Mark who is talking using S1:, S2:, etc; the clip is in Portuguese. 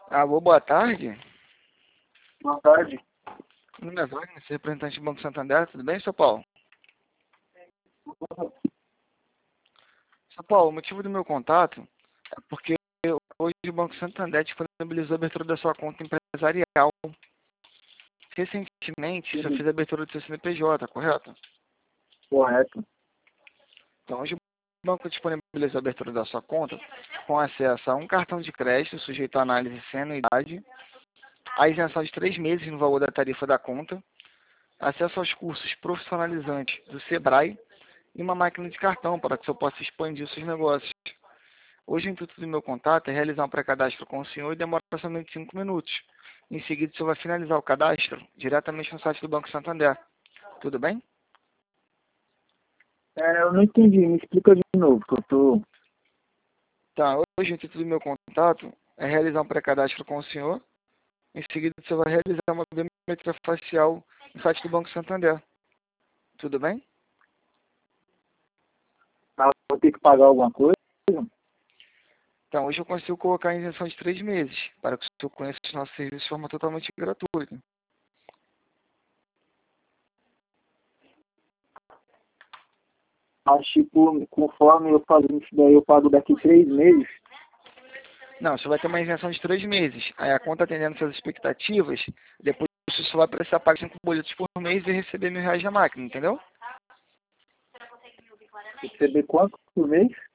S1: Alô, boa tarde.
S2: Boa tarde.
S1: Meu nome é Wagner, sou representante do Banco Santander. Tudo bem, São Paulo? São Paulo, o motivo do meu contato é porque hoje o Banco Santander disponibilizou a abertura da sua conta empresarial. Recentemente, você fez a abertura do seu CNPJ, correto?
S2: Correto.
S1: Então, hoje o banco disponibilizou a abertura da sua conta com acesso a um cartão de crédito sujeito à análise sem anuidade, a isenção de 3 meses no valor da tarifa da conta, acesso aos cursos profissionalizantes do Sebrae e uma máquina de cartão para que o senhor possa expandir os seus negócios. Hoje o intuito do meu contato é realizar um pré-cadastro com o senhor e demora somente 5 minutos. Em seguida, o senhor vai finalizar o cadastro diretamente no site do Banco Santander. Tudo bem?
S2: Eu não entendi, me explica de novo, que eu tô...
S1: Tá, hoje o intuito do meu contato é realizar um pré-cadastro com o senhor. Em seguida, o senhor vai realizar uma biometria facial no site do Banco Santander. Tudo bem?
S2: Vou ter que pagar alguma coisa?
S1: Então, hoje eu consigo colocar a isenção de 3 meses, para que o senhor conheça os nossos serviços de forma totalmente gratuita.
S2: Mas, tipo, conforme eu fazendo isso daí, eu pago daqui 3 meses?
S1: Não, você vai ter uma isenção de 3 meses. Aí a conta atendendo suas expectativas, depois você só vai precisar pagar 5 boletos por mês e receber R$ 1.000 na máquina, entendeu?
S2: Receber quanto por mês?